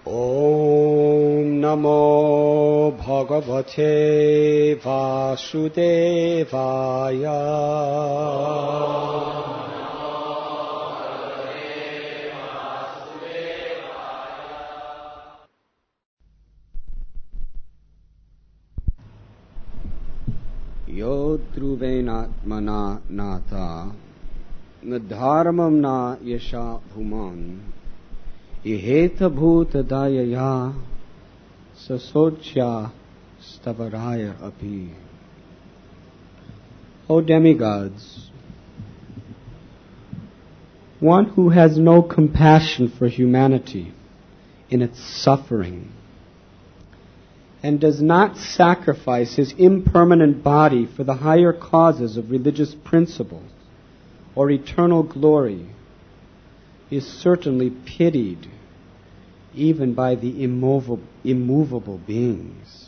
Om Namo Bhagavate Vasudevaya. Yo dhruvenatmana nata dharmam na yasha bhuman iheta bhuta dayaya sasochya stavaraya api. O demigods, one who has no compassion for humanity in its suffering and does not sacrifice his impermanent body for the higher causes of religious principles or eternal glory, is certainly pitied even by the immovable beings.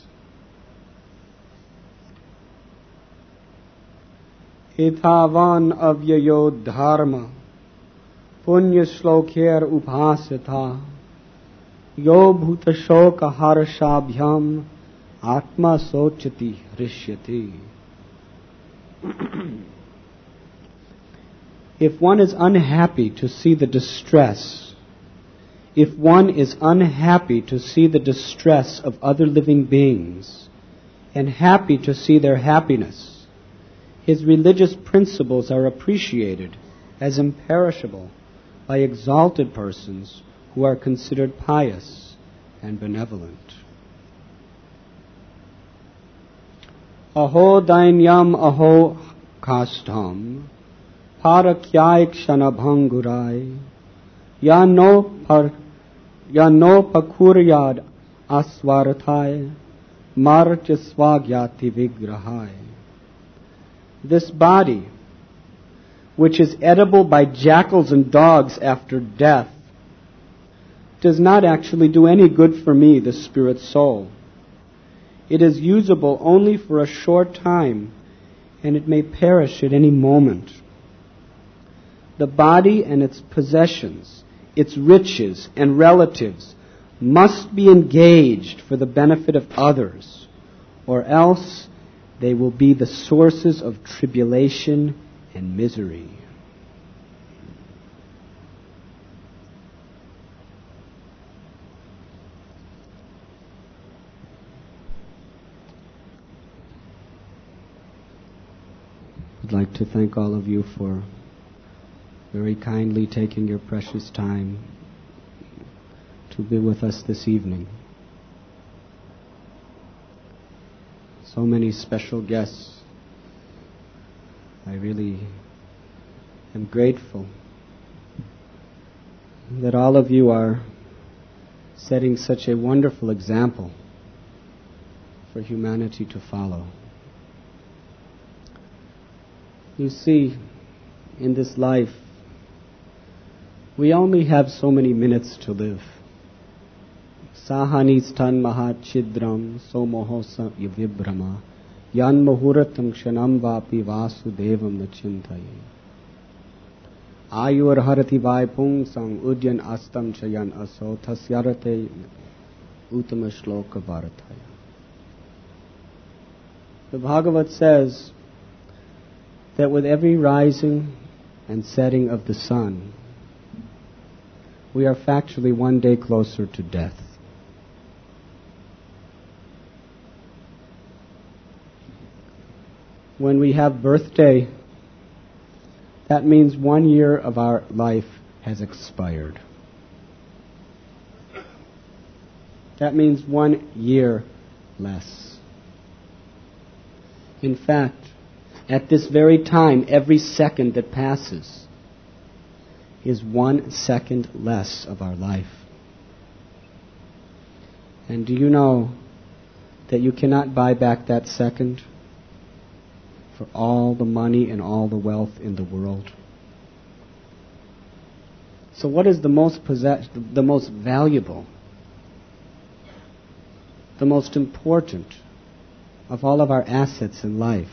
Etavan avyayo dharma punya shlokher upasita Yo bhuta shoka harshabhyam atma sochati hrishyati. If one is unhappy to see the distress, if one is unhappy to see the distress of other living beings, and happy to see their happiness, his religious principles are appreciated as imperishable by exalted persons who are considered pious and benevolent. Aho dainyam aho kastam parakyaikshana bhangurai ya no pakuryad aswarathai marcha swagyati vigrahai. This body, which is edible by jackals and dogs after death, does not actually do any good for me, the spirit soul. It is usable only for a short time, and it may perish at any moment. The body and its possessions, its riches and relatives must be engaged for the benefit of others, or else they will be the sources of tribulation and misery. I'd like to thank all of you for very kindly taking your precious time to be with us this evening. So many special guests. I really am grateful that all of you are setting such a wonderful example for humanity to follow. You see, in this life, we only have so many minutes to live. Sahanistan mahachidram somohosa vibrama yan muhuratam kshanam vapi vasudevam nachintaye. Ayur harati vaipung sang udyan astam chayan aso tasyarate uttama shloka bharataya. The Bhagavad says that with every rising and setting of the sun, we are factually one day closer to death. When we have birthday, that means 1 year of our life has expired. That means 1 year less. In fact, at this very time, every second that passes is 1 second less of our life. And do you know that you cannot buy back that second for all the money and all the wealth in the world? So what is the most valuable, the most important of all of our assets in life?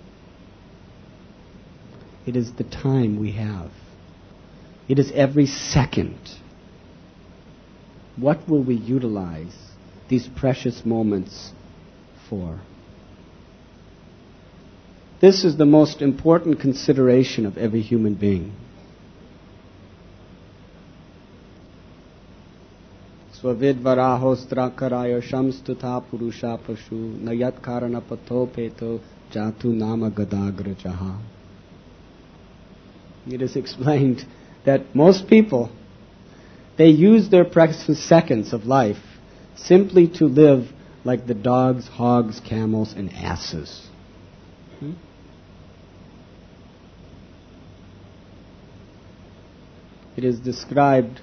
It is the time we have. It is every second What will we utilize these precious moments for? This is the most important consideration of every human being. Svavidvaraho strakarayo shamstutha purusha pashu nayat karana patho peto jatu nama gadagrajaha. It is explained that most people, they use their precious seconds of life simply to live like the dogs, hogs, camels, and asses. It is described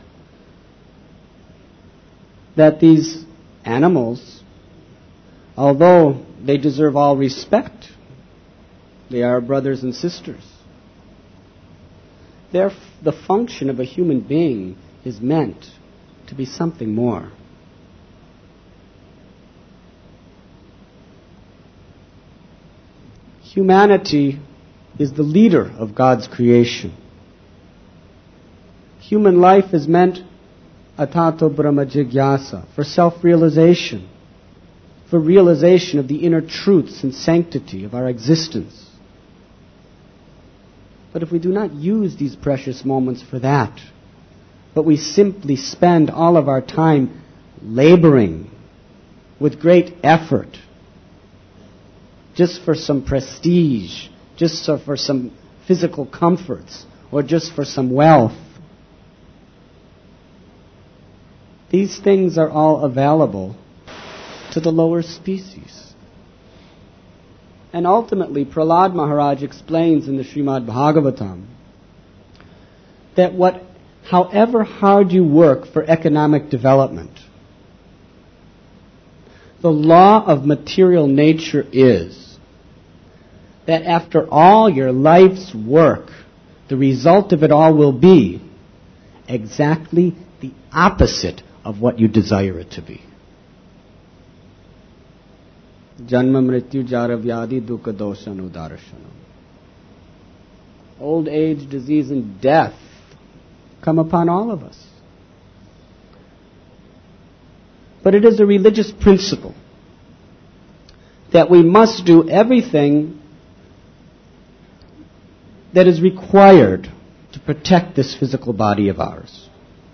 that these animals, although they deserve all respect, they are brothers and sisters. The function of a human being is meant to be something more. Humanity is the leader of God's creation. Human life is meant atato brahma jigyasa, for self-realization, for realization of the inner truths and sanctity of our existence. But if we do not use these precious moments for that, but we simply spend all of our time laboring with great effort, just for some prestige, just for some physical comforts, or just for some wealth, these things are all available to the lower species. And ultimately, Prahlad Maharaj explains in the Srimad Bhagavatam that however hard you work for economic development, the law of material nature is that after all your life's work, the result of it all will be exactly the opposite of what you desire it to be. Janma mrityu jara vyadi dukkha dosanu darshanam. Old age, disease, and death come upon all of us. But it is a religious principle that we must do everything that is required to protect this physical body of ours.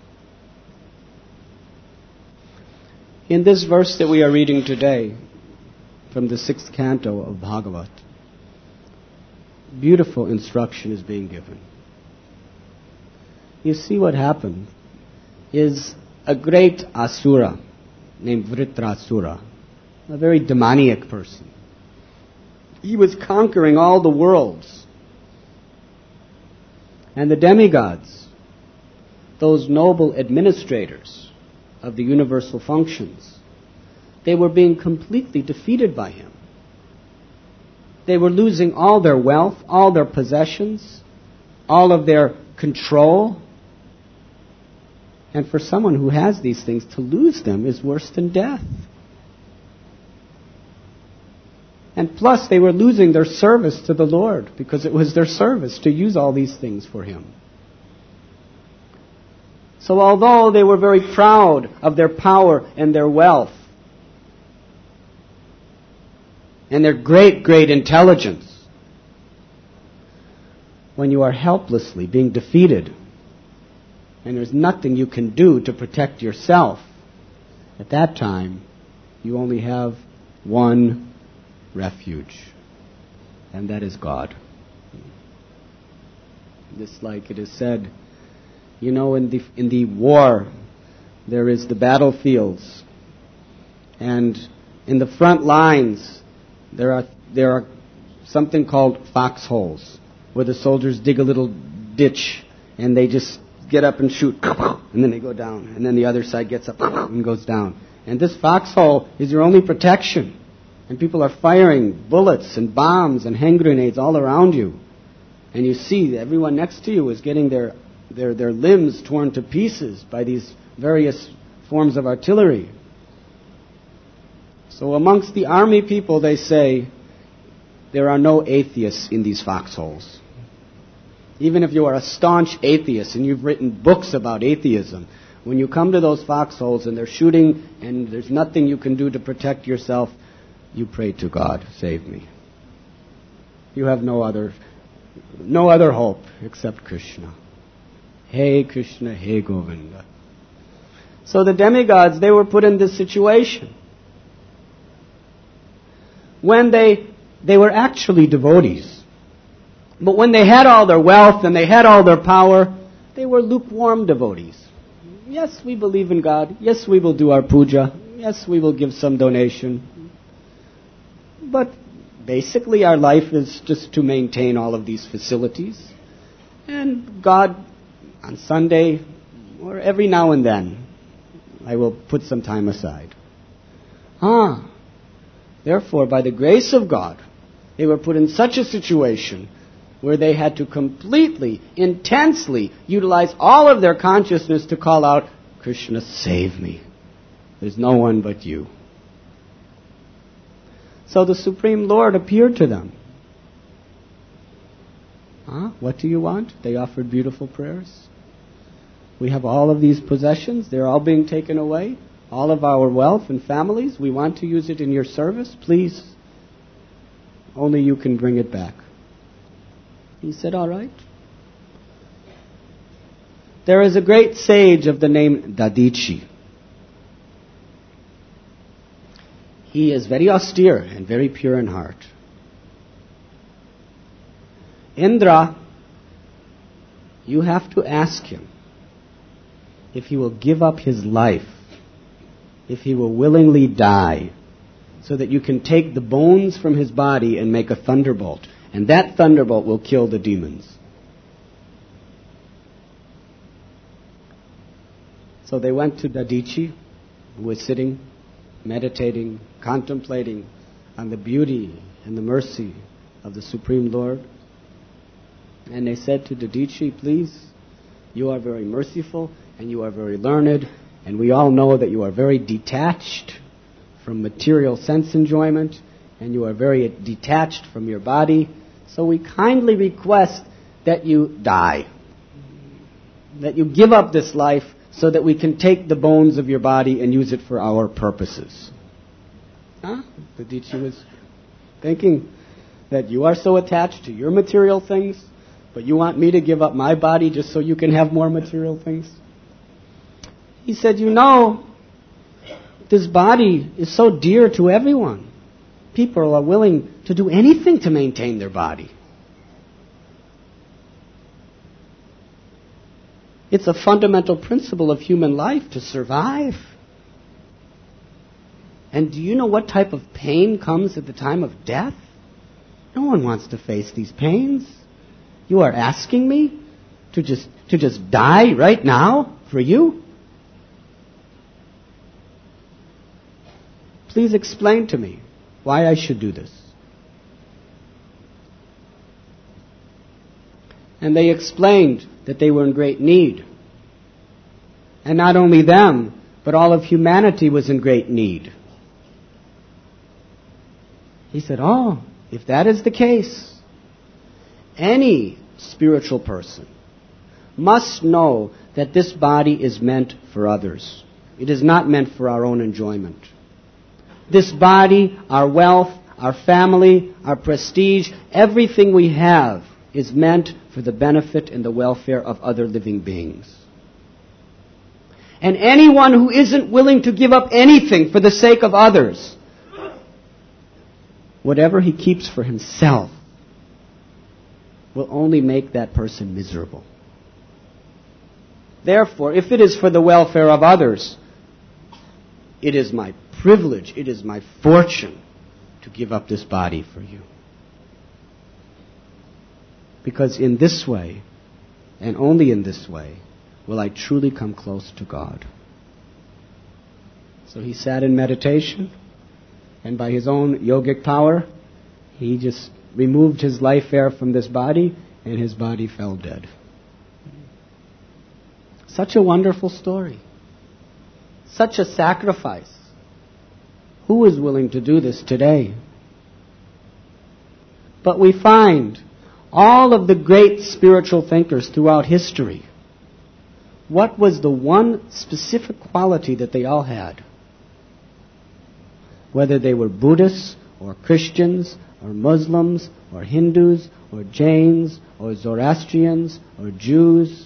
In this verse that we are reading today, from the 6th canto of Bhagavat, beautiful instruction is being given. You see, what happened is a great asura named Vritrasura, a very demoniac person. He was conquering all the worlds. And the demigods, those noble administrators of the universal functions, they were being completely defeated by him. They were losing all their wealth, all their possessions, all of their control. And for someone who has these things, to lose them is worse than death. And plus, they were losing their service to the Lord, because it was their service to use all these things for Him. So although they were very proud of their power and their wealth, and their great, great intelligence, when you are helplessly being defeated, and there's nothing you can do to protect yourself, at that time, you only have one refuge, and that is God. Just like it is said, in the war, there is the battlefields, and in the front lines, there are something called foxholes, where the soldiers dig a little ditch, and they just get up and shoot, and then they go down, and then the other side gets up and goes down. And this foxhole is your only protection. And people are firing bullets and bombs and hand grenades all around you. And you see everyone next to you is getting their limbs torn to pieces by these various forms of artillery. So amongst the army people, they say, there are no atheists in these foxholes. Even if you are a staunch atheist and you've written books about atheism, when you come to those foxholes and they're shooting and there's nothing you can do to protect yourself, you pray to God, save me. You have no other hope except Krishna. Hey Krishna, hey Govinda. So the demigods, they were put in this situation when they were actually devotees. But when they had all their wealth and they had all their power, they were lukewarm devotees. Yes, we believe in God. Yes, we will do our puja. Yes, we will give some donation. But basically our life is just to maintain all of these facilities. And God, on Sunday, or every now and then, I will put some time aside. Therefore, by the grace of God, they were put in such a situation where they had to completely, intensely utilize all of their consciousness to call out, Krishna, save me. There's no one but you. So the Supreme Lord appeared to them. What do you want? They offered beautiful prayers. We have all of these possessions. They're all being taken away. All of our wealth and families. We want to use it in your service. Please. Only you can bring it back. He said, all right. There is a great sage of the name Dadichi. He is very austere and very pure in heart. Indra, you have to ask him if he will give up his life, if he will willingly die, so that you can take the bones from his body and make a thunderbolt. And that thunderbolt will kill the demons. So they went to Dadichi, who was sitting, meditating, contemplating on the beauty and the mercy of the Supreme Lord. And they said to Dadichi, please, you are very merciful and you are very learned, and we all know that you are very detached from material sense enjoyment, and you are very detached from your body. So we kindly request that you die, that you give up this life so that we can take the bones of your body and use it for our purposes. Dadichi was thinking that you are so attached to your material things, but you want me to give up my body just so you can have more material things? He said, you know, this body is so dear to everyone. People are willing to do anything to maintain their body. It's a fundamental principle of human life to survive. And do you know what type of pain comes at the time of death? No one wants to face these pains. You are asking me to just die right now for you? Please explain to me why I should do this. And they explained that they were in great need. And not only them, but all of humanity was in great need. He said, if that is the case, any spiritual person must know that this body is meant for others. It is not meant for our own enjoyment. This body, our wealth, our family, our prestige, everything we have is meant for the benefit and the welfare of other living beings. And anyone who isn't willing to give up anything for the sake of others, whatever he keeps for himself, will only make that person miserable. Therefore, if it is for the welfare of others, it is my privilege, it is my fortune to give up this body for you. Because in this way, and only in this way, will I truly come close to God. So he sat in meditation, and by his own yogic power, he just removed his life air from this body, and his body fell dead. Such a wonderful story. Such a sacrifice. Who is willing to do this today? But we find all of the great spiritual thinkers throughout history what was the one specific quality that they all had. Whether they were Buddhists or Christians or Muslims or Hindus or Jains or Zoroastrians or Jews.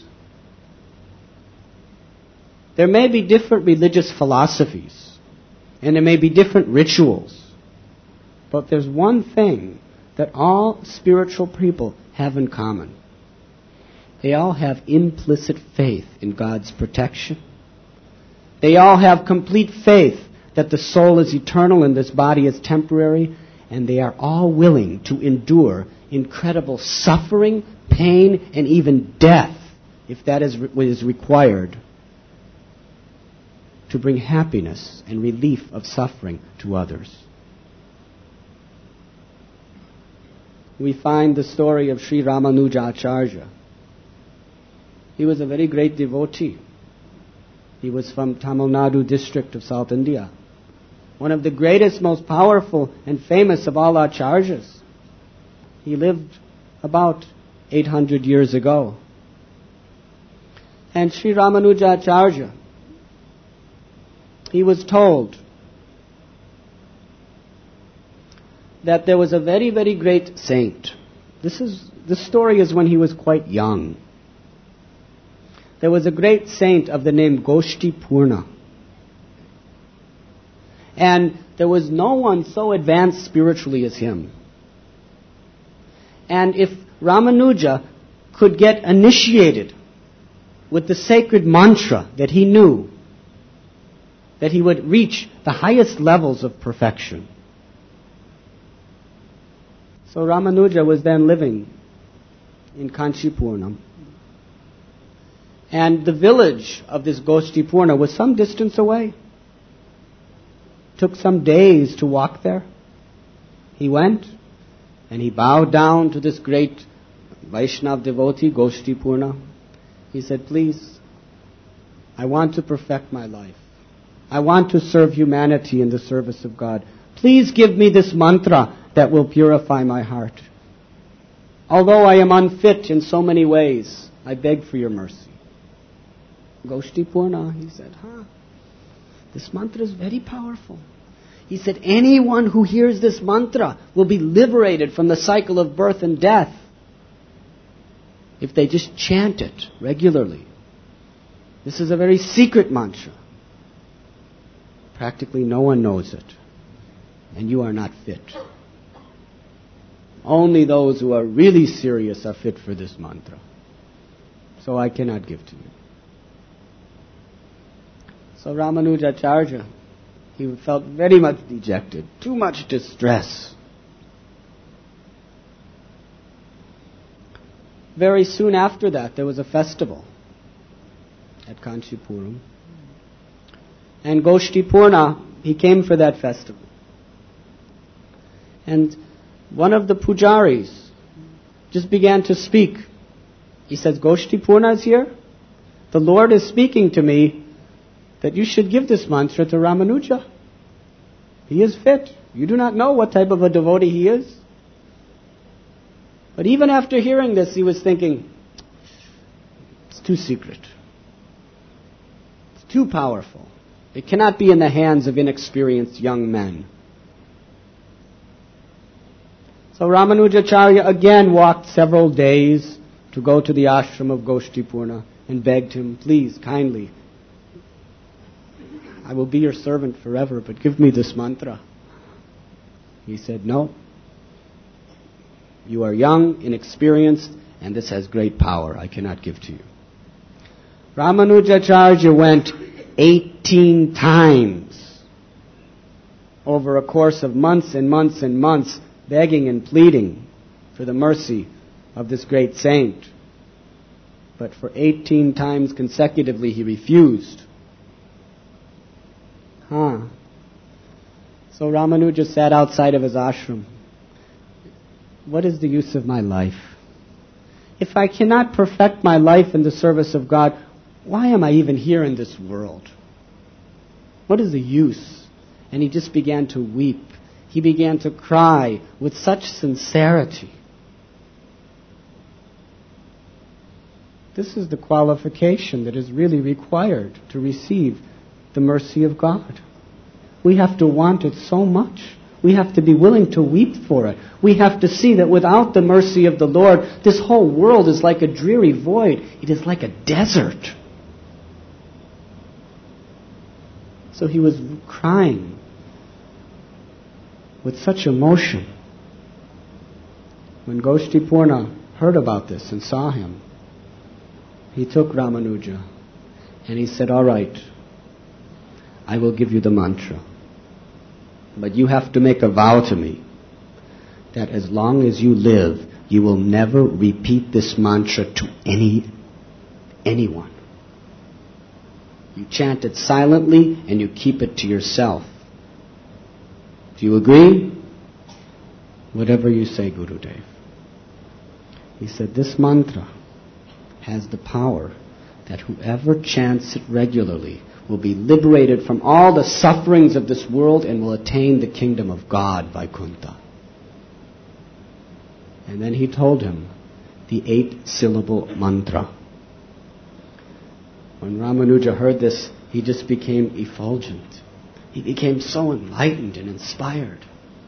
There may be different religious philosophies and there may be different rituals, but there's one thing that all spiritual people have in common. They all have implicit faith in God's protection. They all have complete faith that the soul is eternal and this body is temporary, and they are all willing to endure incredible suffering, pain, and even death, if that is what is required, to bring happiness and relief of suffering to others. We find the story of Sri Ramanuja Acharya. He was a very great devotee. He was from Tamil Nadu district of South India. One of the greatest, most powerful and famous of all acharyas. He lived about 800 years ago. And Sri Ramanuja Acharya, he was told that there was a very, very great saint. This story is when he was quite young. There was a great saint of the name Goshti Purna. And there was no one so advanced spiritually as him. And if Ramanuja could get initiated with the sacred mantra that he knew, that he would reach the highest levels of perfection. So Ramanuja was then living in Kanchipurnam. And the village of this Goshti Purna was some distance away. Took some days to walk there. He went and he bowed down to this great Vaishnav devotee, Goshti Purna. He said, please, I want to perfect my life. I want to serve humanity in the service of God. Please give me this mantra that will purify my heart. Although I am unfit in so many ways, I beg for your mercy. Goshti Purna, he said, this mantra is very powerful. He said, anyone who hears this mantra will be liberated from the cycle of birth and death if they just chant it regularly. This is a very secret mantra. Practically no one knows it. And you are not fit. Only those who are really serious are fit for this mantra. So I cannot give to you. So Ramanuja Acharya, he felt very much dejected, too much distress. Very soon after that, there was a festival at Kanchipuram. And Goshti Purna, he came for that festival. And one of the pujaris just began to speak. He says, Goshti Purna is here. The Lord is speaking to me that you should give this mantra to Ramanuja. He is fit. You do not know what type of a devotee he is. But even after hearing this, he was thinking, it's too secret. It's too powerful. It cannot be in the hands of inexperienced young men. So Ramanujacharya again walked several days to go to the ashram of Goshti Purna and begged him, please, kindly, I will be your servant forever, but give me this mantra. He said, no. You are young, inexperienced, and this has great power. I cannot give to you. Ramanujacharya went 18 times over a course of months and months and months, begging and pleading for the mercy of this great saint. But for 18 times consecutively he refused. So Ramanuja sat outside of his ashram. What is the use of my life? If I cannot perfect my life in the service of God, why am I even here in this world? What is the use? And he just began to weep. He began to cry with such sincerity. This is the qualification that is really required to receive the mercy of God. We have to want it so much. We have to be willing to weep for it. We have to see that without the mercy of the Lord, this whole world is like a dreary void. It is like a desert. So he was crying with such emotion. When Goshtipurna heard about this and saw him, he took Ramanuja and he said, all right, I will give you the mantra. But you have to make a vow to me that as long as you live, you will never repeat this mantra to anyone. You chant it silently and you keep it to yourself. Do you agree? Whatever you say, Gurudev. He said, this mantra has the power that whoever chants it regularly will be liberated from all the sufferings of this world and will attain the kingdom of God, Vaikuntha. And then he told him the 8-syllable mantra. When Ramanuja heard this, he just became effulgent. He became so enlightened and inspired.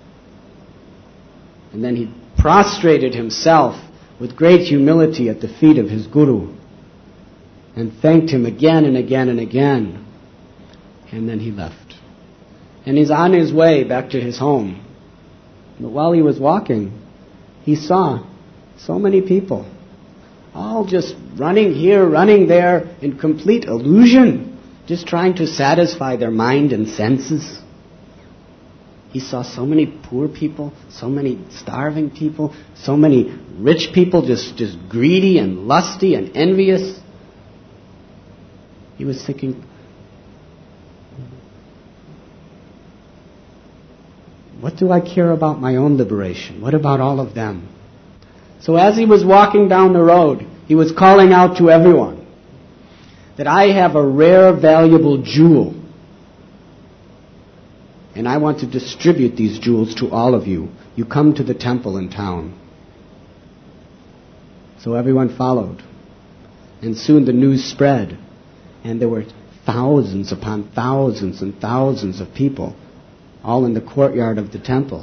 And then he prostrated himself with great humility at the feet of his Guru and thanked him again and again and again. And then he left. And he's on his way back to his home. But while he was walking, he saw so many people, all just running here, running there, in complete illusion, just trying to satisfy their mind and senses. He saw so many poor people, so many starving people, so many rich people just greedy and lusty and envious. He was thinking, what do I care about my own liberation? What about all of them? So as he was walking down the road, he was calling out to everyone that I have a rare, valuable jewel. And I want to distribute these jewels to all of you. You come to the temple in town. So everyone followed. And soon the news spread. And there were thousands upon thousands and thousands of people all in the courtyard of the temple.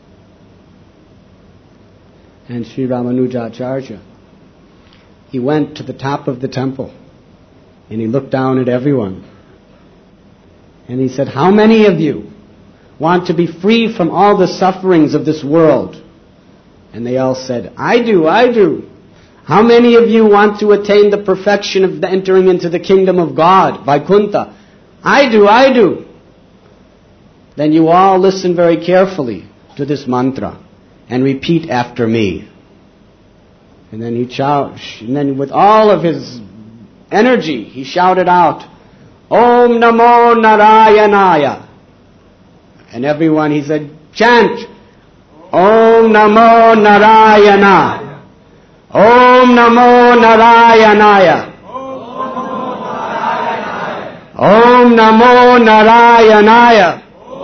And Sri Ramanujacharya, he went to the top of the temple and he looked down at everyone. And he said, how many of you want to be free from all the sufferings of this world? And they all said, I do, I do. How many of you want to attain the perfection of entering into the kingdom of God, Vaikuntha? I do, I do. Then you all listen very carefully to this mantra and repeat after me. And then and then with all of his energy, he shouted out, Om Namo Narayanaya. And everyone, he said, chant, Om Namo Narayana. Om Namo Narayanaya. Om Namo Narayanaya.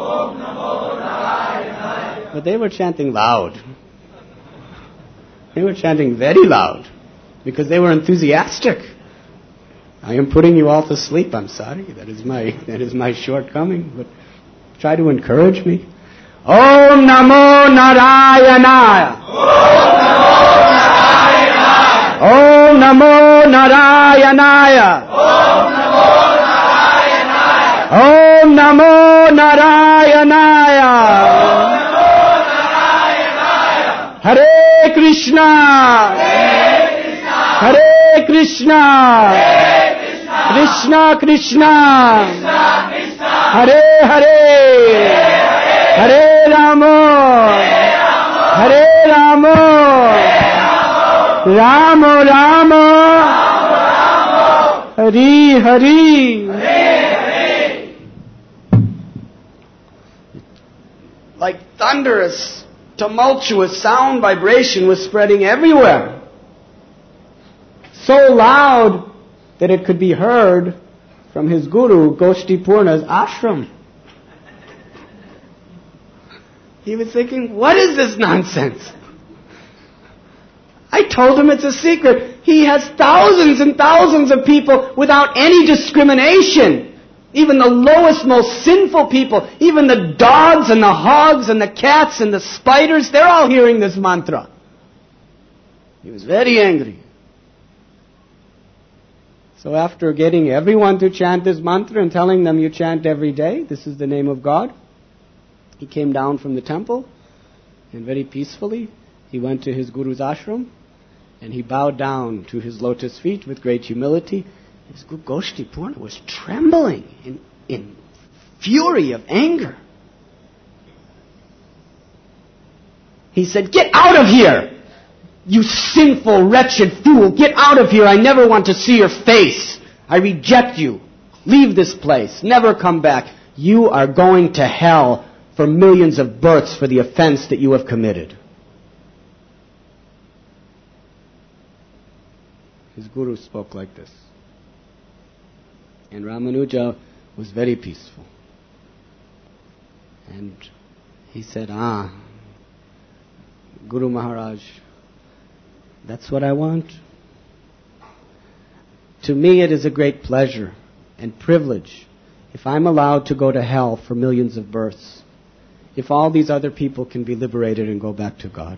But they were chanting loud. They were chanting very loud because they were enthusiastic. I am putting you all to sleep. I'm sorry. That is my shortcoming. But try to encourage me. Om Namo Narayana. Om Namo Narayana. Om Namo Narayana. Hare Krishna. Hare Krishna. Krishna Krishna. Hare Hare. Hare Rama. Hare Rama. Rama Rama. Hari Hari. Like thunderous, tumultuous sound vibration was spreading everywhere. So loud that it could be heard from his guru, Goshtipurna's ashram. He was thinking, what is this nonsense? I told him it's a secret. He has thousands and thousands of people without any discrimination. Even the lowest, most sinful people, even the dogs and the hogs and the cats and the spiders, they're all hearing this mantra. He was very angry. So after getting everyone to chant this mantra and telling them you chant every day, this is the name of God, he came down from the temple and very peacefully he went to his guru's ashram and he bowed down to his lotus feet with great humility. His Guru Goshti Purna was trembling in fury of anger. He said, "Get out of here! You sinful, wretched fool! Get out of here! I never want to see your face! I reject you! Leave this place! Never come back! You are going to hell for millions of births for the offense that you have committed." His Guru spoke like this. And Ramanuja was very peaceful. And he said, Guru Maharaj, that's what I want. To me it is a great pleasure and privilege if I'm allowed to go to hell for millions of births, if all these other people can be liberated and go back to God.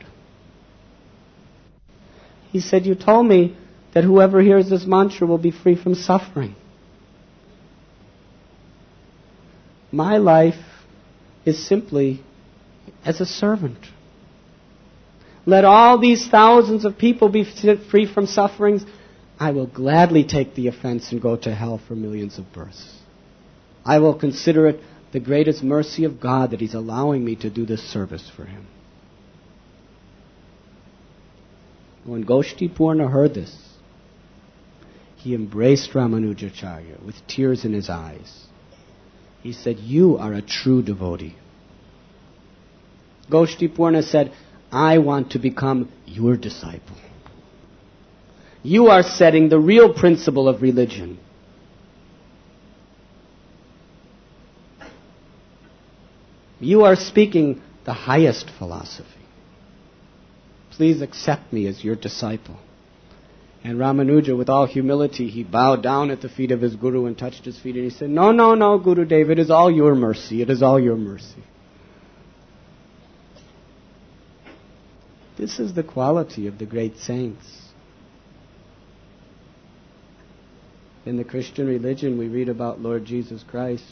He said, you told me that whoever hears this mantra will be free from suffering. My life is simply as a servant. Let all these thousands of people be free from sufferings. I will gladly take the offense and go to hell for millions of births. I will consider it the greatest mercy of God that He's allowing me to do this service for Him. When Goshti Purna heard this, he embraced Ramanujacharya with tears in his eyes. He said, "You are a true devotee." Goshti Purna said, "I want to become your disciple. You are setting the real principle of religion. You are speaking the highest philosophy. Please accept me as your disciple." And Ramanuja, with all humility, he bowed down at the feet of his Guru and touched his feet and he said, No, Gurudev, it is all your mercy. It is all your mercy. This is the quality of the great saints. In the Christian religion, we read about Lord Jesus Christ.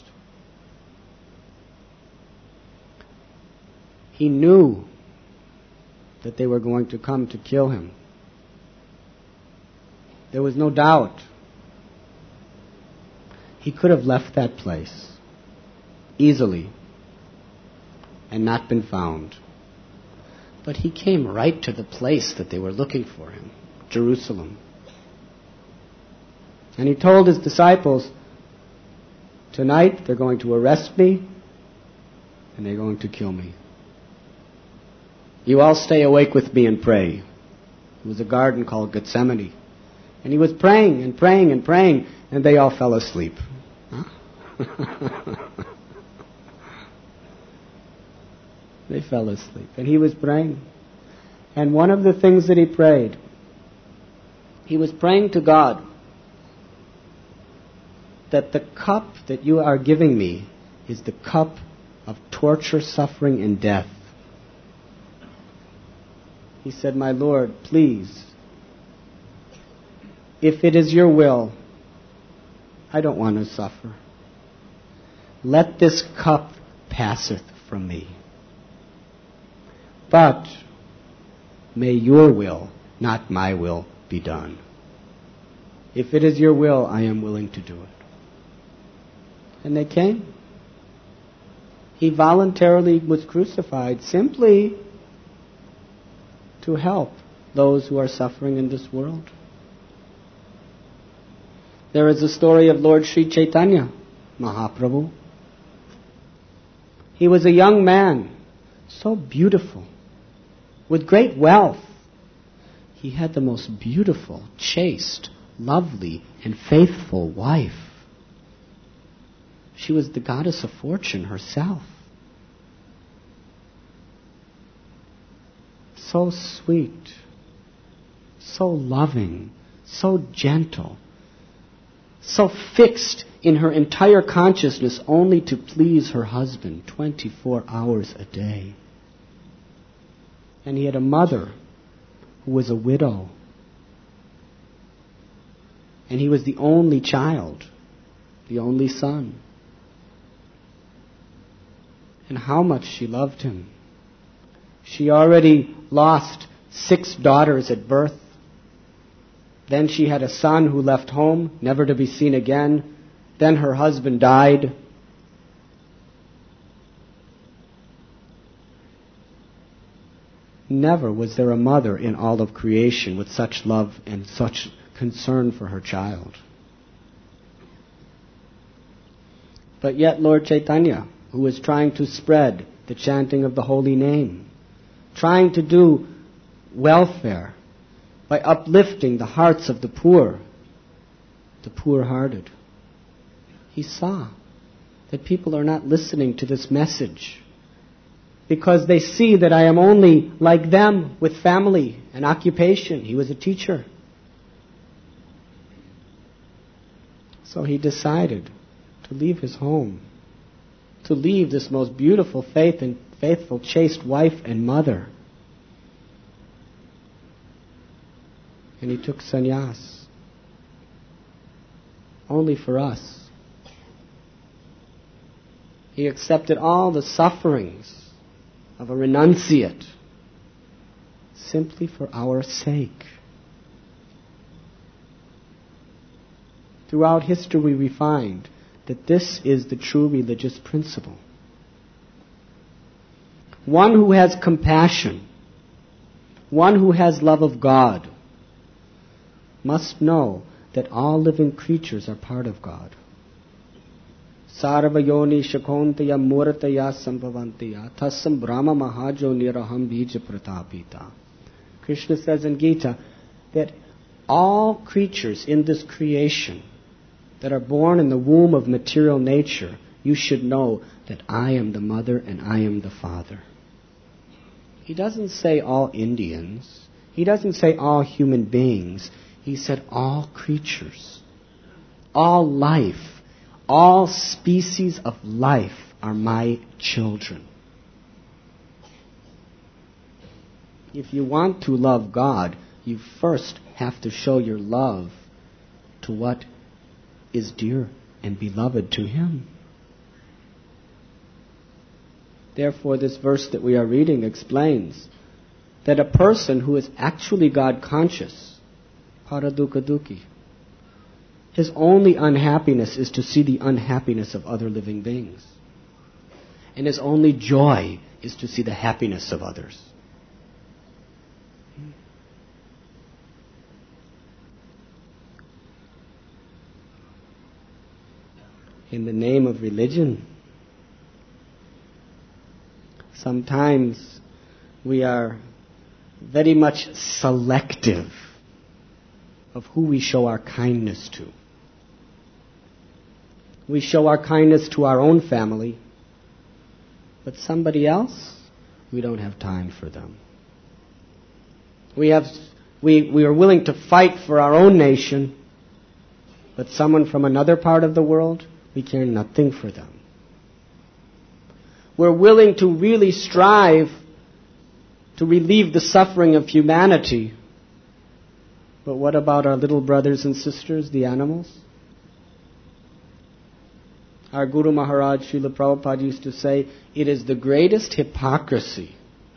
He knew that they were going to come to kill him. There was no doubt. He could have left that place easily and not been found. But he came right to the place that they were looking for him, Jerusalem. And he told his disciples, tonight they're going to arrest me and they're going to kill me. You all stay awake with me and pray. It was a garden called Gethsemane. And he was praying and praying and praying, and they all fell asleep. They fell asleep. And he was praying. And one of the things that he prayed, he was praying to God that the cup that you are giving me is the cup of torture, suffering, and death. He said, my Lord, please, if it is your will, I don't want to suffer. Let this cup passeth from me. But may your will, not my will, be done. If it is your will, I am willing to do it. And they came. He voluntarily was crucified simply to help those who are suffering in this world. There is a story of Lord Sri Chaitanya Mahaprabhu. He was a young man, so beautiful, with great wealth. He had the most beautiful, chaste, lovely, and faithful wife. She was the goddess of fortune herself. So sweet, so loving, so gentle, so fixed in her entire consciousness only to please her husband 24 hours a day. And he had a mother who was a widow. And he was the only child, the only son. And how much she loved him. She already lost 6 daughters at birth. Then she had a son who left home, never to be seen again. Then her husband died. Never was there a mother in all of creation with such love and such concern for her child. But yet Lord Chaitanya, who was trying to spread the chanting of the holy name, trying to do welfare by uplifting the hearts of the poor-hearted, he saw that people are not listening to this message because they see that I am only like them with family and occupation. He was a teacher. So he decided to leave his home, to leave this most beautiful, faithful, chaste wife and mother. And he took sannyas, only for us. He accepted all the sufferings of a renunciate simply for our sake. Throughout history we find that this is the true religious principle. One who has compassion, one who has love of God, must know that all living creatures are part of God. Sarvayoni shakontaya murataya sambhavantaya tasam brahma mahajo niraham bija pratapita. Krishna says in Gita that all creatures in this creation that are born in the womb of material nature, you should know that I am the mother and I am the father. He doesn't say all Indians. He doesn't say all human beings. He said all creatures, all life, all species of life are my children. If you want to love God, you first have to show your love to what is dear and beloved to Him. Therefore, this verse that we are reading explains that a person who is actually God conscious, paradukha dukhi, his only unhappiness is to see the unhappiness of other living beings. And his only joy is to see the happiness of others. In the name of religion, sometimes we are very much selective of who we show our kindness to. We show our kindness to our own family, but somebody else, we don't have time for them. We are willing to fight for our own nation, but someone from another part of the world, we care nothing for them. We're willing to really strive to relieve the suffering of humanity, but what about our little brothers and sisters, the animals? Our Guru Maharaj, Srila Prabhupada used to say, it is the greatest hypocrisy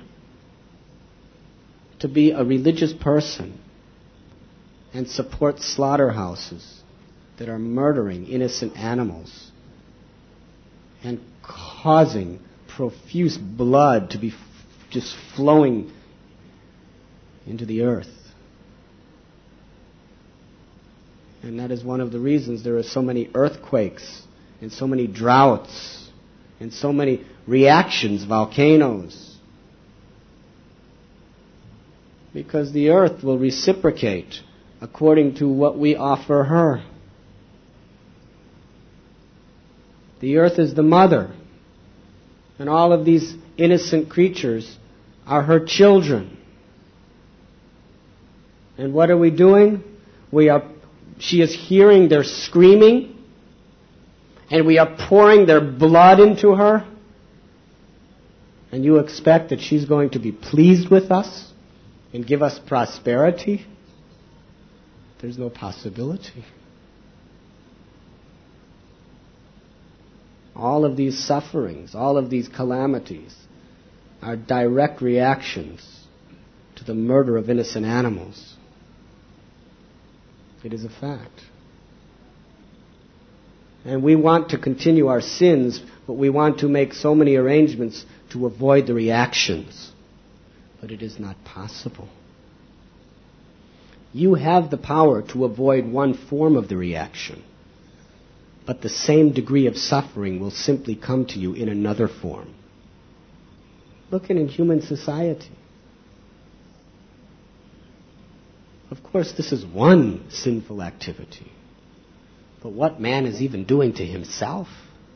to be a religious person and support slaughterhouses that are murdering innocent animals and causing profuse blood to be just flowing into the earth. And that is one of the reasons there are so many earthquakes and so many droughts and so many reactions, volcanoes. Because the earth will reciprocate according to what we offer her. The earth is the mother, and all of these innocent creatures are her children. And what are we doing? She is hearing their screaming, and we are pouring their blood into her. And you expect that she's going to be pleased with us and give us prosperity? There's no possibility. All of these sufferings, all of these calamities are direct reactions to the murder of innocent animals. It is a fact. And we want to continue our sins, but we want to make so many arrangements to avoid the reactions. But it is not possible. You have the power to avoid one form of the reaction, but the same degree of suffering will simply come to you in another form. Look at in human society. Of course, this is one sinful activity. But what man is even doing to himself?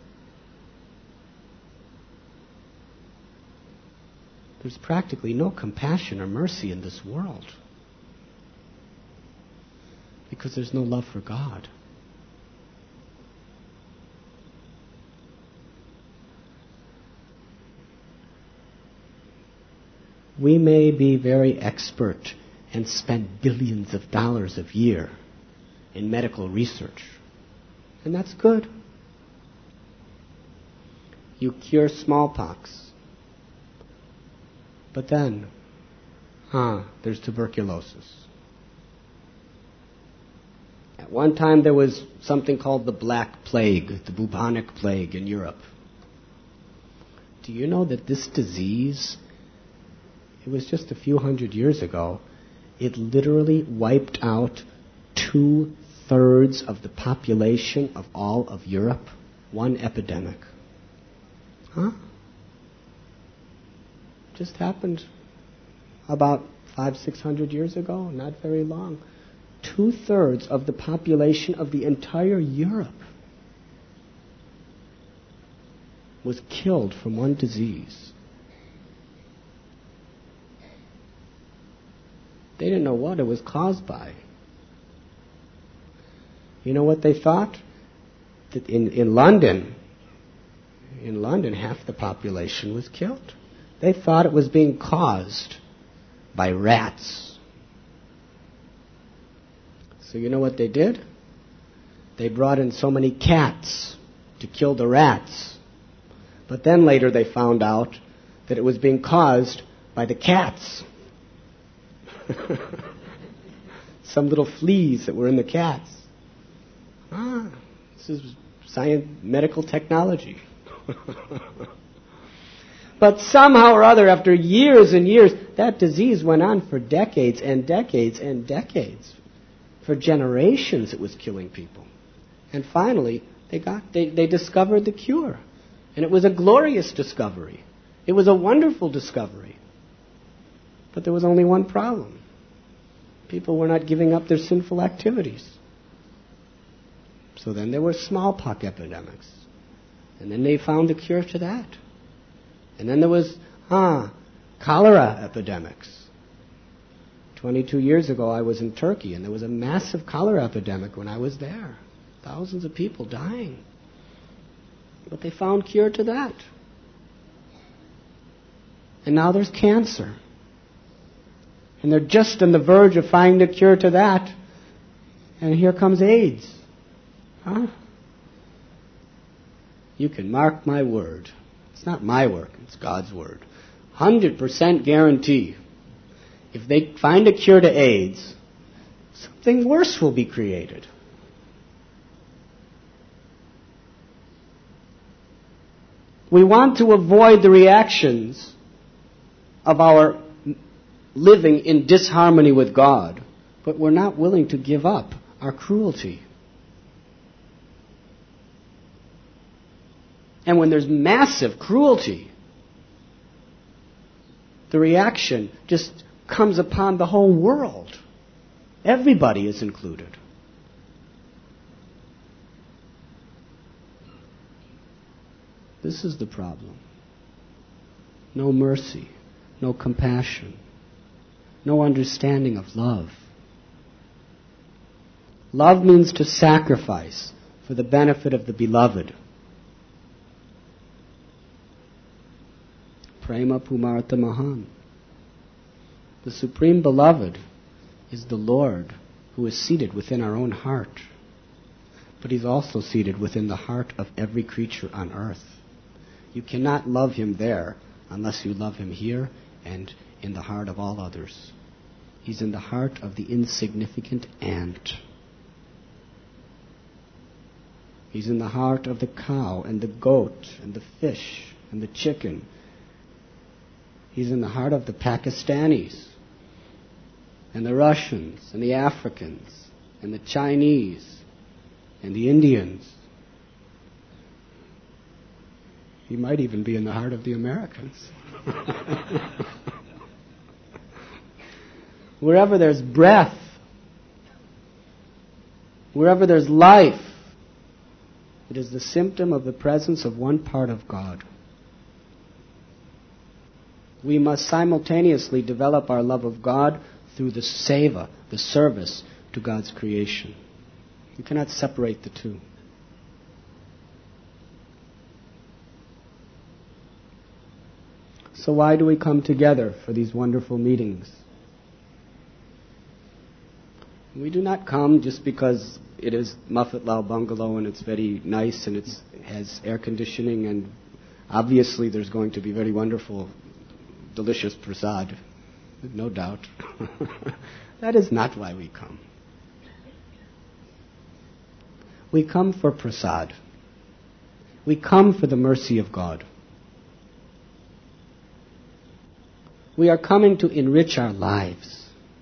There's practically no compassion or mercy in this world. Because there's no love for God. We may be very expert and spend billions of dollars a year in medical research. And that's good. You cure smallpox. But then, there's tuberculosis. At one time there was something called the Black Plague, the bubonic plague in Europe. Do you know that this disease, it was just a few hundred years ago, it literally wiped out 2/3 of the population of all of Europe? One epidemic. Just happened about 500-600 years ago, not very long. 2/3 of the population of the entire Europe was killed from one disease. They didn't know what it was caused by. You know what they thought? That in London, half the population was killed. They thought it was being caused by rats. So you know what they did? They brought in so many cats to kill the rats. But then later they found out that it was being caused by the cats. Some little fleas that were in the cats. This is medical technology. But somehow or other, after years and years, that disease went on for decades and decades and decades. For generations it was killing people. And finally, they discovered the cure. And it was a glorious discovery. It was a wonderful discovery. But there was only one problem. People were not giving up their sinful activities. So then there were smallpox epidemics. And then they found the cure to that. And then there was, cholera epidemics. 22 years ago I was in Turkey and there was a massive cholera epidemic when I was there. Thousands of people dying. But they found cure to that. And now there's cancer. And they're just on the verge of finding a cure to that. And here comes AIDS. You can mark my word. It's not my work, it's God's word. 100% guarantee. If they find a cure to AIDS, something worse will be created. We want to avoid the reactions of our living in disharmony with God, but we're not willing to give up our cruelty. And when there's massive cruelty, the reaction just comes upon the whole world. Everybody is included. This is the problem. No mercy, no compassion, no understanding of love. Love means to sacrifice for the benefit of the beloved. Prema Pumartha Mahan. The Supreme Beloved is the Lord who is seated within our own heart. But He's also seated within the heart of every creature on earth. You cannot love Him there unless you love Him here and in the heart of all others. He's in the heart of the insignificant ant. He's in the heart of the cow and the goat and the fish and the chicken. He's in the heart of the Pakistanis and the Russians and the Africans and the Chinese and the Indians. He might even be in the heart of the Americans. Wherever there's breath, wherever there's life, it is the symptom of the presence of one part of God. We must simultaneously develop our love of God through the seva, the service to God's creation. You cannot separate the two. So why do we come together for these wonderful meetings? We do not come just because it is Muffet Lal Bungalow and it's very nice and it has air conditioning and obviously there's going to be very wonderful, delicious prasad. No doubt. That is not why we come. We come for prasad. We come for the mercy of God. We are coming to enrich our lives.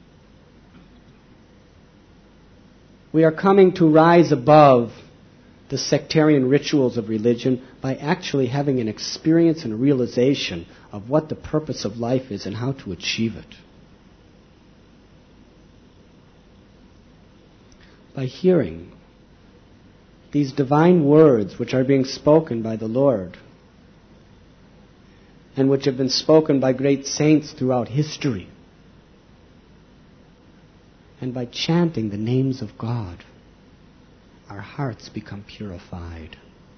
We are coming to rise above the sectarian rituals of religion by actually having an experience and a realization of what the purpose of life is and how to achieve it. By hearing these divine words which are being spoken by the Lord and which have been spoken by great saints throughout history, and by chanting the names of God, our hearts become purified.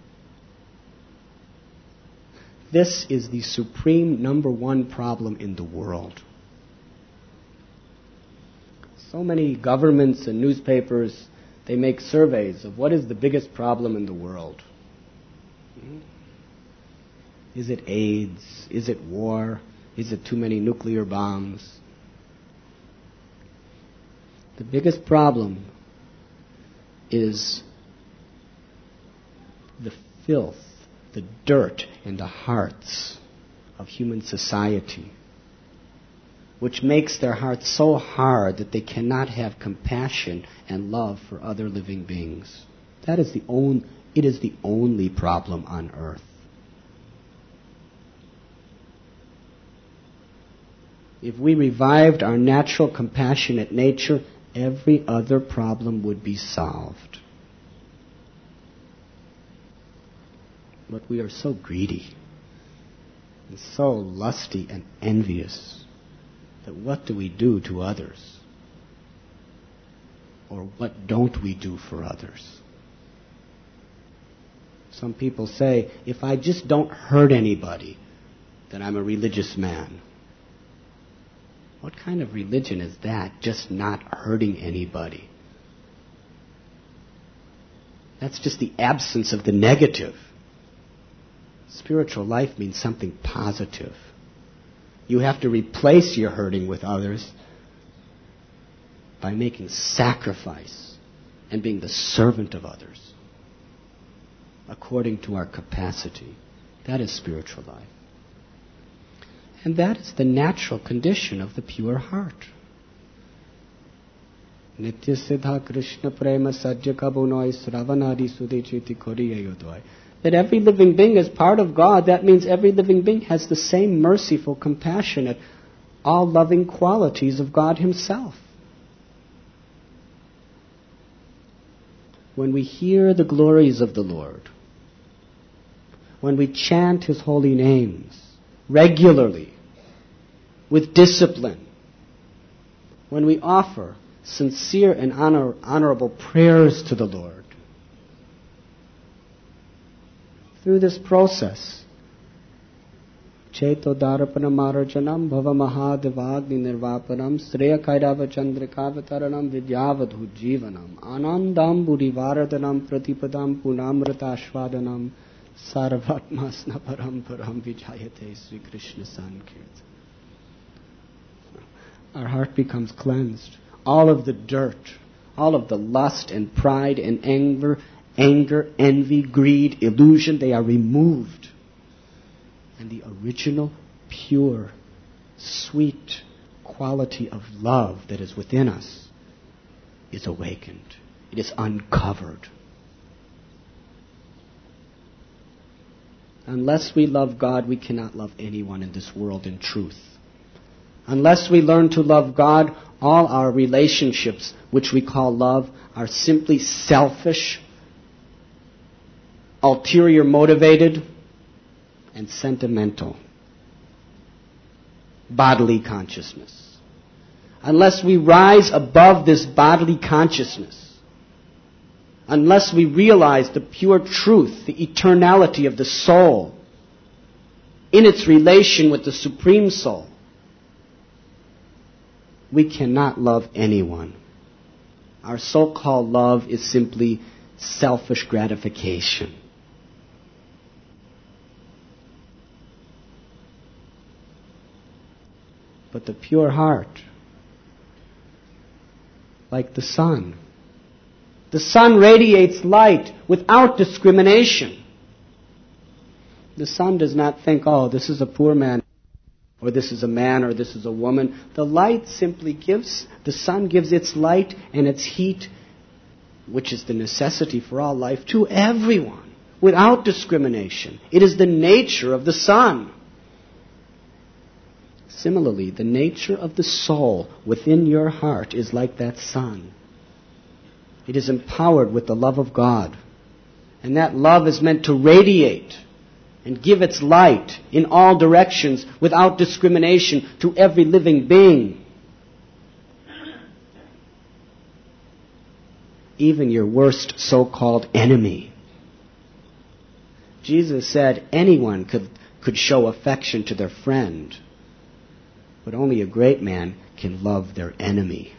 This is the supreme number one problem in the world. So many governments and newspapers, they make surveys of what is the biggest problem in the world. Is it AIDS? Is it war? Is it too many nuclear bombs? The biggest problem is the filth, the dirt in the hearts of human society, which makes their hearts so hard that they cannot have compassion and love for other living beings. It is the only problem on earth. If we revived our natural compassionate nature, every other problem would be solved. But we are so greedy and so lusty and envious that what do we do to others? Or what don't we do for others? Some people say, if I just don't hurt anybody, then I'm a religious man. What kind of religion is that, just not hurting anybody? That's just the absence of the negative. Spiritual life means something positive. You have to replace your hurting with others by making sacrifice and being the servant of others according to our capacity. That is spiritual life. And that is the natural condition of the pure heart. Nitya Siddha Krishna Prema Sajja Kabunoi Sravanadi Sudechiti Koriyayodoi. That every living being is part of God. That means every living being has the same merciful, compassionate, all-loving qualities of God Himself. When we hear the glories of the Lord, when we chant His holy names regularly, with discipline, when we offer sincere and honorable prayers to the Lord. Through this process, Cheto Darapana Marajanam Bhava Mahadevagni Nirvapanam Sreya Kairava Chandrakavataranam Vidyavadhu Jivanam Anandam Buddhivaradanam Pratipadam Punamrata Ashwadanam Sarvatmasna Paramparam Vijayate Sri Krishna Sankirtan. Our heart becomes cleansed. All of the dirt, all of the lust and pride and anger, envy, greed, illusion, they are removed. And the original, pure, sweet quality of love that is within us is awakened. It is uncovered. Unless we love God, we cannot love anyone in this world in truth. Unless we learn to love God, all our relationships, which we call love, are simply selfish, ulterior motivated, and sentimental. Bodily consciousness. Unless we rise above this bodily consciousness, unless we realize the pure truth, the eternality of the soul, in its relation with the Supreme Soul, we cannot love anyone. Our so-called love is simply selfish gratification. But the pure heart, like the sun radiates light without discrimination. The sun does not think, oh, this is a poor man, or this is a man, or this is a woman. The sun gives its light and its heat, which is the necessity for all life, to everyone, without discrimination. It is the nature of the sun. Similarly, the nature of the soul within your heart is like that sun. It is empowered with the love of God. And that love is meant to radiate and give its light in all directions without discrimination to every living being. Even your worst so-called enemy. Jesus said anyone could show affection to their friend, but only a great man can love their enemy.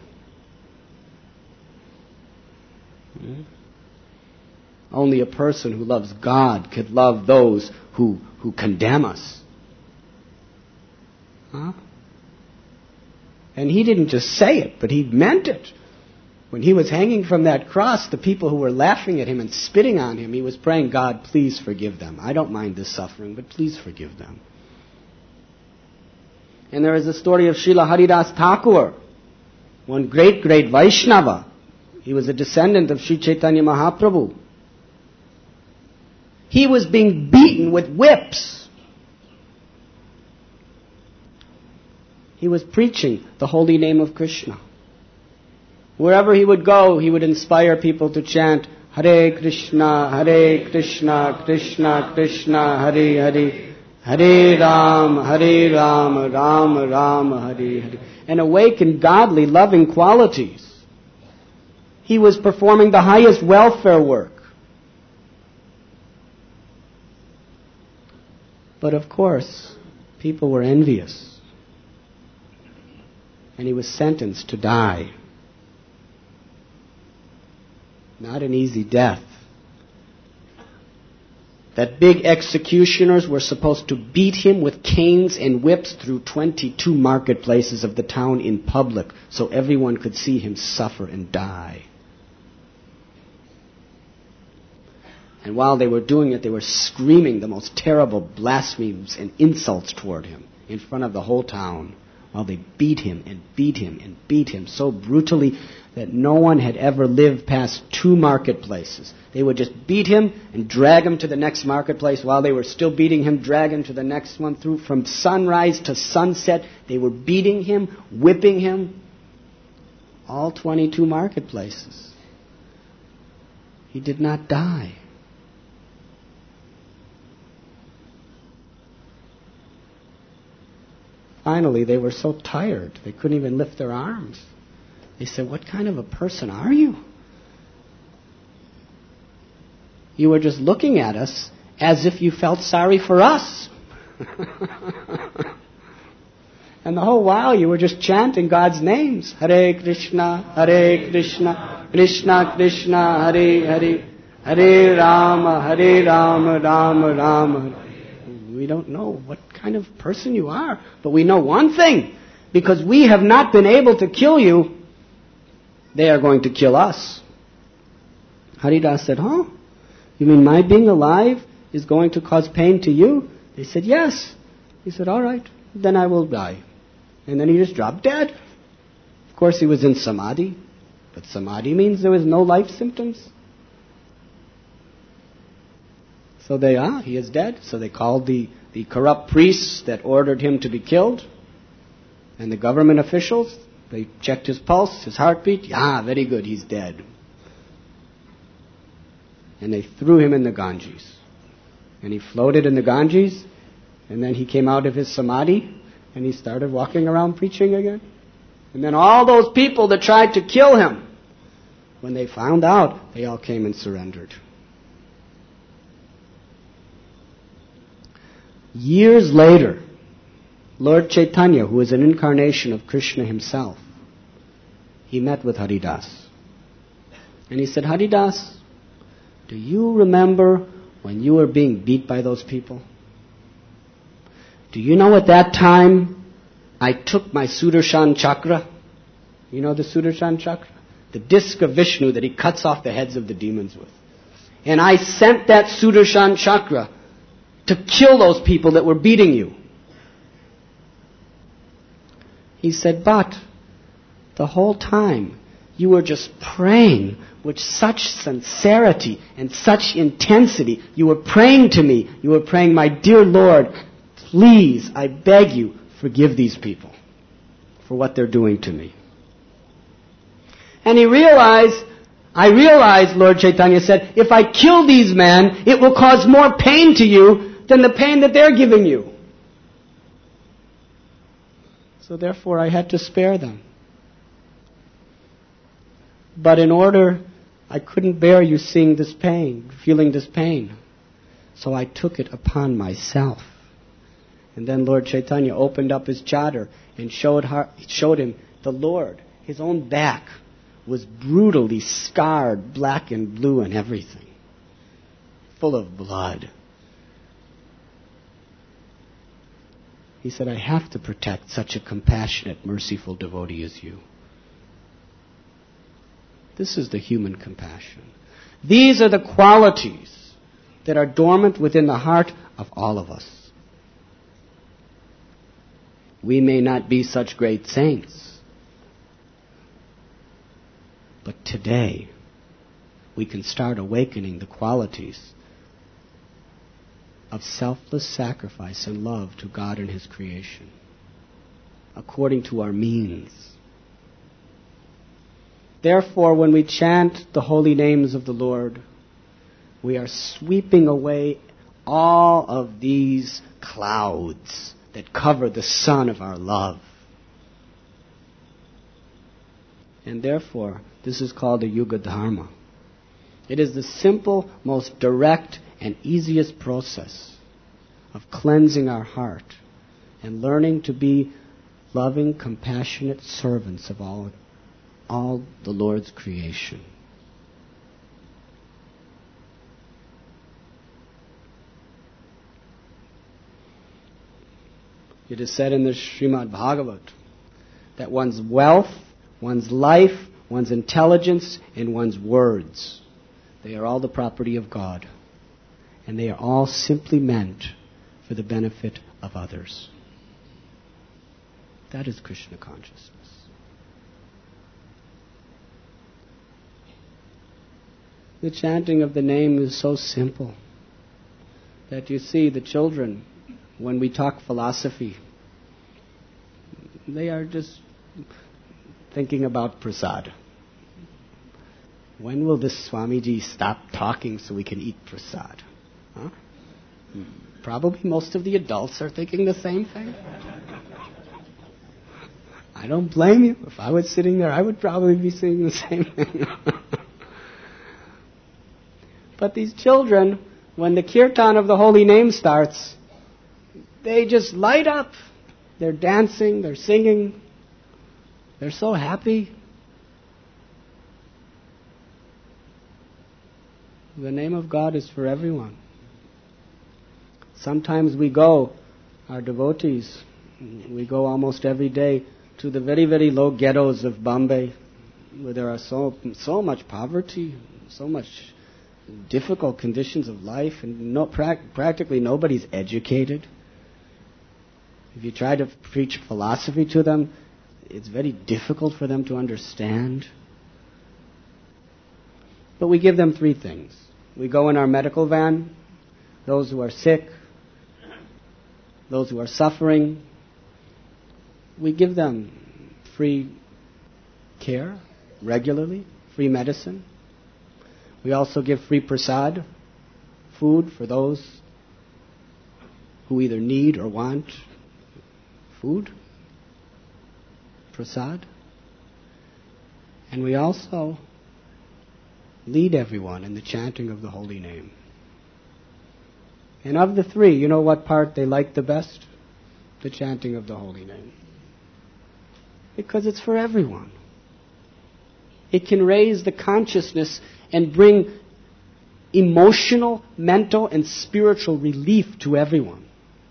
Only a person who loves God could love those who condemn us. And he didn't just say it, but he meant it. When he was hanging from that cross, the people who were laughing at him and spitting on him, he was praying, God, please forgive them. I don't mind this suffering, but please forgive them. And there is the story of Srila Haridas Thakur, one great Vaishnava. He was a descendant of Sri Chaitanya Mahaprabhu. He was being beaten with whips. He was preaching the holy name of Krishna. Wherever he would go, he would inspire people to chant, Hare Krishna, Krishna Krishna, Hare Hare, Hare Ram, Ram Ram, Hare Hare, and awaken godly, loving qualities. He was performing the highest welfare work. But of course, people were envious. And he was sentenced to die. Not an easy death. That big executioners were supposed to beat him with canes and whips through 22 marketplaces of the town in public so everyone could see him suffer and die. And while they were doing it, they were screaming the most terrible blasphemies and insults toward him in front of the whole town, while they beat him and beat him and beat him so brutally that no one had ever lived past 2 marketplaces. They would just beat him and drag him to the next marketplace. While they were still beating him, drag him to the next one. Through from sunrise to sunset, they were beating him, whipping him. All 22 marketplaces. He did not die. Finally, they were so tired, they couldn't even lift their arms. They said, what kind of a person are you? You were just looking at us as if you felt sorry for us. And the whole while you were just chanting God's names. Hare Krishna, Krishna Krishna, Hare Hare, Hare Rama, Rama Rama. We don't know what kind of person you are, but we know one thing. Because we have not been able to kill you, they are going to kill us. Haridas said, huh? You mean my being alive is going to cause pain to you? They said, yes. He said, all right, then I will die. And then he just dropped dead. Of course, he was in samadhi. But samadhi means there was no life symptoms. So he is dead. So they called the corrupt priests that ordered him to be killed. And the government officials, they checked his pulse, his heartbeat. Yeah, very good, he's dead. And they threw him in the Ganges. And he floated in the Ganges. And then he came out of his samadhi. And he started walking around preaching again. And then all those people that tried to kill him, when they found out, they all came and surrendered. Years later, Lord Chaitanya, who is an incarnation of Krishna himself, he met with Haridas. And he said, Haridas, do you remember when you were being beat by those people? Do you know at that time I took my Sudarshan chakra? You know the Sudarshan chakra? The disc of Vishnu that he cuts off the heads of the demons with. And I sent that Sudarshan chakra to kill those people that were beating you. He said, but the whole time you were just praying with such sincerity and such intensity. You were praying to me. You were praying, my dear Lord, please, I beg you, forgive these people for what they're doing to me. And I realized, Lord Chaitanya said, if I kill these men, it will cause more pain to you than the pain that they're giving you. So therefore I had to spare them. But I couldn't bear you seeing this pain, feeling this pain. So I took it upon myself. And then Lord Chaitanya opened up his chadar and showed him the Lord. His own back was brutally scarred, black and blue and everything, full of blood. He said, I have to protect such a compassionate, merciful devotee as you. This is the human compassion. These are the qualities that are dormant within the heart of all of us. We may not be such great saints, but today we can start awakening the qualities of selfless sacrifice and love to God and His creation, according to our means. Therefore, when we chant the holy names of the Lord, we are sweeping away all of these clouds that cover the sun of our love. And therefore, this is called a Yuga Dharma. It is the simple, most direct, and easiest process of cleansing our heart and learning to be loving, compassionate servants of all the Lord's creation. It is said in the Srimad Bhagavat that one's wealth, one's life, one's intelligence, and one's words, they are all the property of God. And they are all simply meant for the benefit of others. That is Krishna consciousness. The chanting of the name is so simple that you see the children, when we talk philosophy, they are just thinking about prasad. When will this Swamiji stop talking so we can eat prasad? Huh? Probably most of the adults are thinking the same thing. I don't blame you. If I was sitting there, I would probably be singing the same thing. But these children, when the kirtan of the holy name starts, they just light up. They're dancing, they're singing. They're so happy. The name of God is for everyone. Sometimes we go, our devotees, we go almost every day to the very, very low ghettos of Bombay, where there are so much poverty, so much difficult conditions of life, and practically nobody's educated. If you try to preach philosophy to them, it's very difficult for them to understand. But we give them three things. We go in our medical van, those who are sick, those who are suffering, we give them free care regularly, free medicine. We also give free prasad, food for those who either need or want food, prasad. And we also lead everyone in the chanting of the holy name. And of the three, you know what part they like the best? The chanting of the holy name. Because it's for everyone. It can raise the consciousness and bring emotional, mental, and spiritual relief to everyone.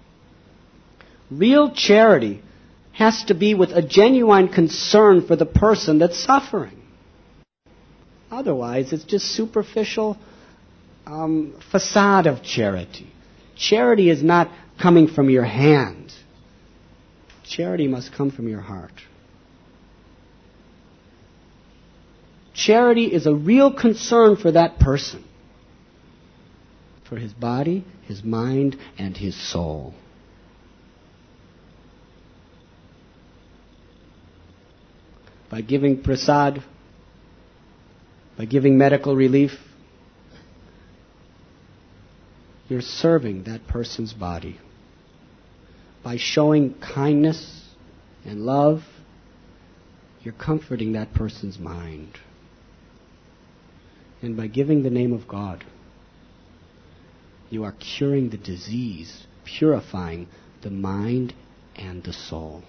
Real charity has to be with a genuine concern for the person that's suffering. Otherwise, it's just superficial facade of charity. Charity is not coming from your hand. Charity must come from your heart. Charity is a real concern for that person, for his body, his mind, and his soul. By giving prasad, by giving medical relief, you're serving that person's body. By showing kindness and love, you're comforting that person's mind. And by giving the name of God, you are curing the disease, purifying the mind and the soul.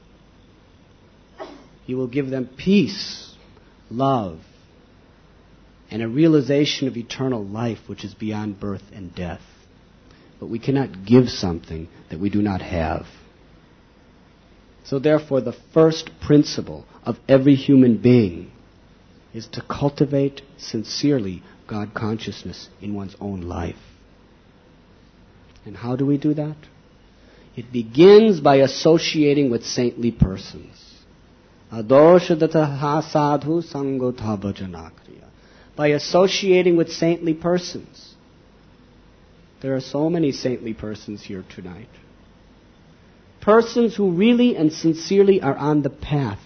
You will give them peace, love, and a realization of eternal life which is beyond birth and death. But we cannot give something that we do not have. So therefore, the first principle of every human being is to cultivate sincerely God consciousness in one's own life. And how do we do that? It begins by associating with saintly persons. Adoshadataha sadhu sangotha bhajanakriya. By associating with saintly persons. There are so many saintly persons here tonight. Persons who really and sincerely are on the path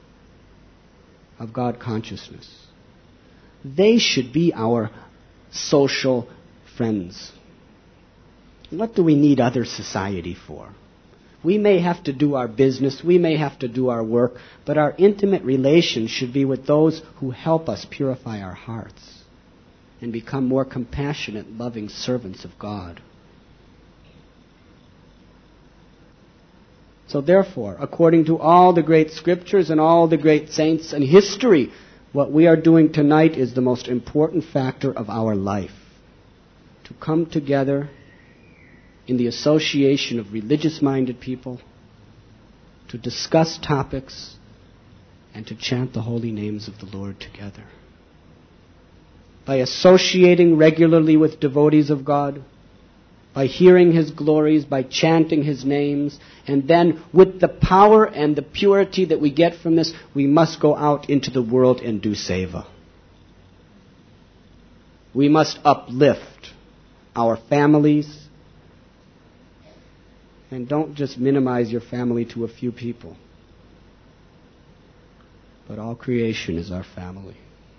of God consciousness. They should be our social friends. What do we need other society for? We may have to do our business, we may have to do our work, but our intimate relations should be with those who help us purify our hearts and become more compassionate, loving servants of God. So therefore, according to all the great scriptures and all the great saints and history, what we are doing tonight is the most important factor of our life. To come together in the association of religious-minded people, to discuss topics, and to chant the holy names of the Lord together. By associating regularly with devotees of God, by hearing His glories, by chanting His names, and then with the power and the purity that we get from this, we must go out into the world and do seva. We must uplift our families, and don't just minimize your family to a few people, but all creation is our family.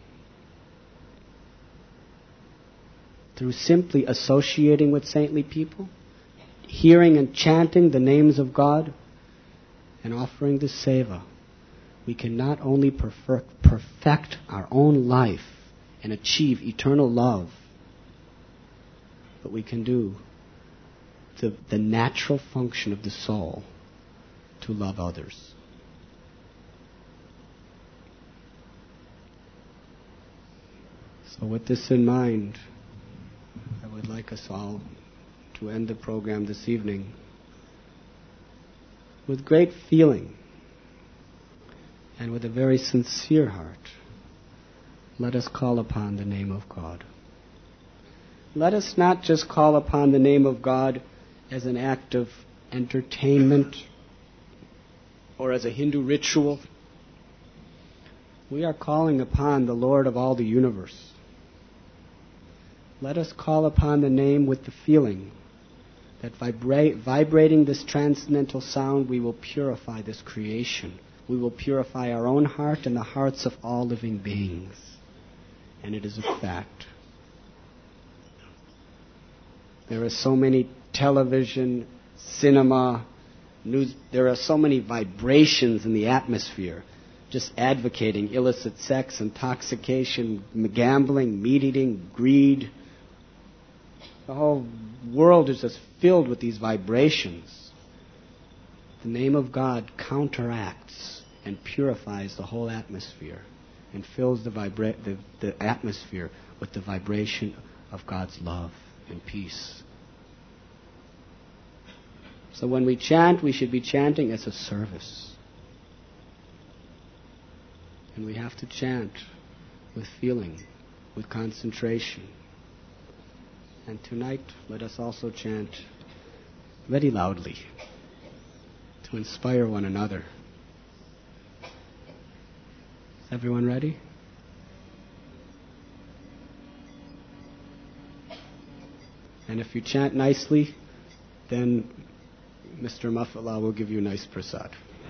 Through simply associating with saintly people, hearing and chanting the names of God, and offering the seva, we can not only perfect our own life and achieve eternal love, but we can do the natural function of the soul to love others. So with this in mind, I would like us all to end the program this evening with great feeling and with a very sincere heart. Let us call upon the name of God. Let us not just call upon the name of God as an act of entertainment or as a Hindu ritual. We are calling upon the Lord of all the universe. Let us call upon the name with the feeling that vibrating this transcendental sound, we will purify this creation. We will purify our own heart and the hearts of all living beings. And it is a fact. There are so many television, cinema, news. There are so many vibrations in the atmosphere, just advocating illicit sex, intoxication, gambling, meat eating, greed. The whole world is just filled with these vibrations. The name of God counteracts and purifies the whole atmosphere and fills the atmosphere with the vibration of God's love and peace. So when we chant, we should be chanting as a service. And we have to chant with feeling, with concentration. And tonight, let us also chant very loudly to inspire one another. Is everyone ready? And if you chant nicely, then Mr. Mafallah will give you nice prasad.